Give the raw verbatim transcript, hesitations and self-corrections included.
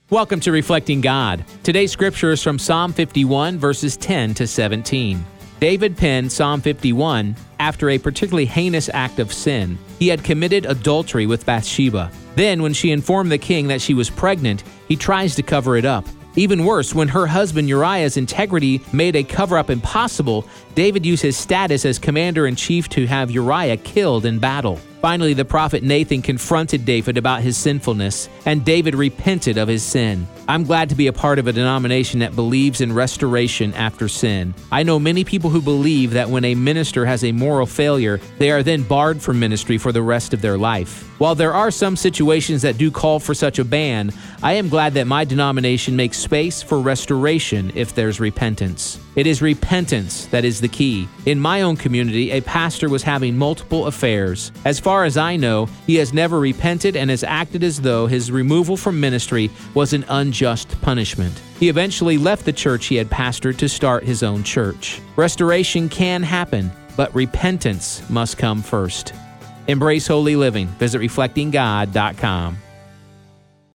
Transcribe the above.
Welcome to Reflecting God. Today's scripture is from Psalm fifty-one, verses ten to seventeen. David penned Psalm fifty-one after a particularly heinous act of sin. He had committed adultery with Bathsheba. Then, when she informed the king that she was pregnant, he tries to cover it up. Even worse, when her husband Uriah's integrity made a cover-up impossible, David used his status as commander-in-chief to have Uriah killed in battle. Finally, the prophet Nathan confronted David about his sinfulness, and David repented of his sin. I'm glad to be a part of a denomination that believes in restoration after sin. I know many people who believe that when a minister has a moral failure, they are then barred from ministry for the rest of their life. While there are some situations that do call for such a ban, I am glad that my denomination makes space for restoration if there's repentance. It is repentance that is the key. In my own community, a pastor was having multiple affairs. As far as I know, he has never repented and has acted as though his removal from ministry was an unjust punishment. He eventually left the church he had pastored to start his own church. Restoration can happen, but repentance must come first. Embrace holy living. Visit reflecting god dot com.